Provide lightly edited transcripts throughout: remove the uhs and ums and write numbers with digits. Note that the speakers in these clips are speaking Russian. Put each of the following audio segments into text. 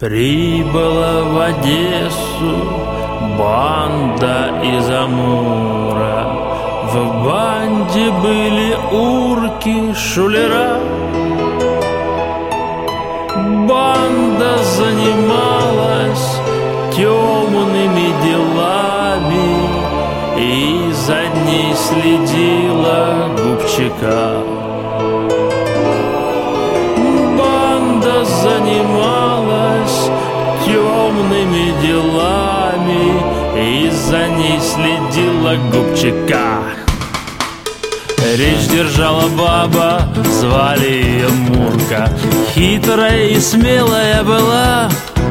Прибыла в Одессу банда из Амура. В банде были урки, шулера. Банда занималась темными делами, и за ней следила Губчака. Банда занималась темными делами, и за ней следила Губчака. Речь держала баба, звали ее Мурка. Хитрая и смелая была,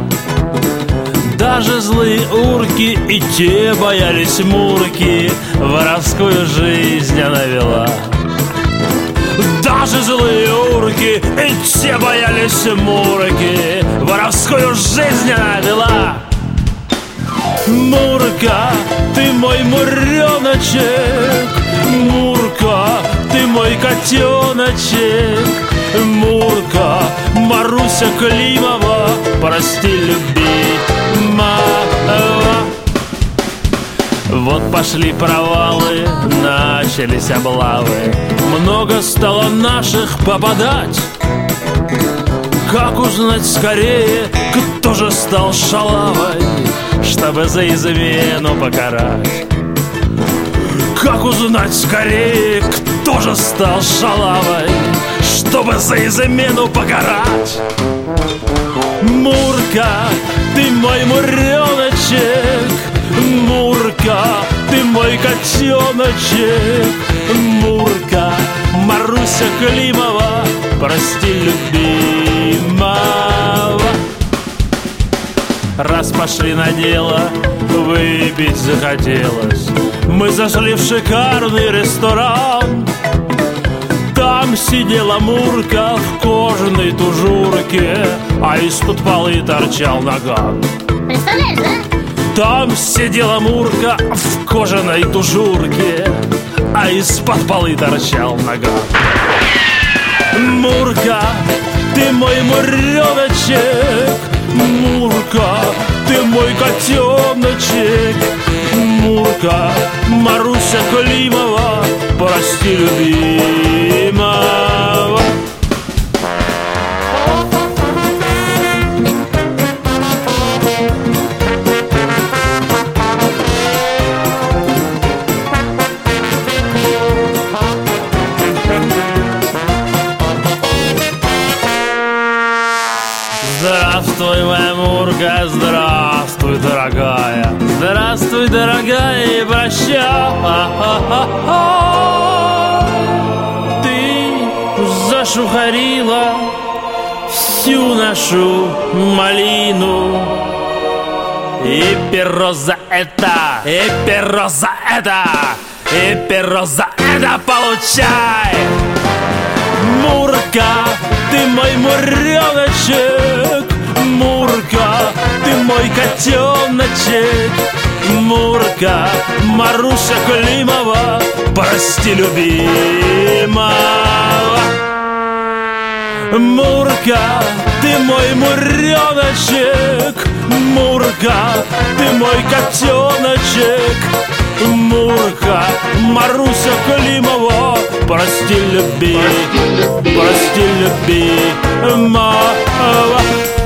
даже злые урки и те боялись Мурки. Воровскую жизнь она вела. Даже злые урки и те боялись Мурки. Воровскую жизнь она вела. Мурка, ты мой муреночек, Мурка, ты мой котеночек. Мурка, Маруся Климова, прости, любимого. Вот пошли провалы, начались облавы, много стало наших попадать. Как узнать скорее, кто же стал шалавой, чтобы за измену покарать? Как узнать скорее, кто же стал шалавой, чтобы за измену покарать? Мурка, ты мой муреночек, Мурка, ты мой котеночек. Мурка, Маруся Климова, прости, любимого. Раз пошли на дело, выпить захотелось, мы зашли в шикарный ресторан. Там сидела Мурка в кожаной тужурке, а из-под полы торчал наган. Представляешь, да? Там сидела Мурка в кожаной тужурке, а из-под полы торчал наган. Мурка, ты мой муреночек, Мурка, ты мой котеночек. Мурка, Маруся Климова, прости, любимого. Здравствуй, моя Мурка, здравствуй, дорогая. Здравствуй, дорогая, и прощай. Ты зашухарила всю нашу малину. И перо за это, и перо за это, и перо за это получай. Мурка, ты мой муреночек, Мурка, ты мой котеночек. Мурка, Маруся Климова, прости, любимого. Мурка, ты мой муреночек, Мурка, ты мой котеночек. Мурка, Маруся Климова, прости, любимого.